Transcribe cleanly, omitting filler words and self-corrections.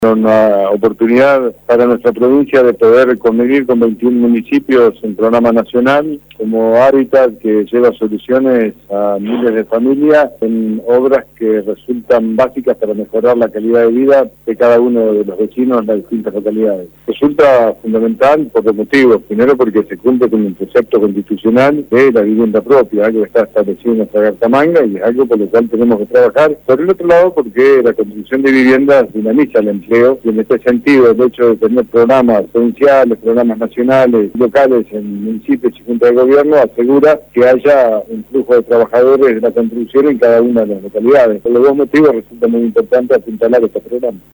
Una oportunidad para nuestra provincia de poder convivir con 21 municipios en programa nacional como Hábitat, que lleva soluciones a miles de familias en obras que resultan básicas para mejorar la calidad de vida de cada uno de los vecinos en las distintas localidades. Resulta fundamental por dos motivos. Primero, porque se cumple con un precepto constitucional de la vivienda propia, algo que está establecido en nuestra Carta Magna y es algo por lo cual tenemos que trabajar. Por el otro lado, porque la construcción de viviendas dinamiza el empleo, y en este sentido el hecho de tener programas provinciales, programas nacionales, locales en municipios y juntas de gobierno asegura que haya un flujo de trabajadores de la construcción en cada una de las localidades. Por los dos motivos resulta muy importante apuntalar estos programas.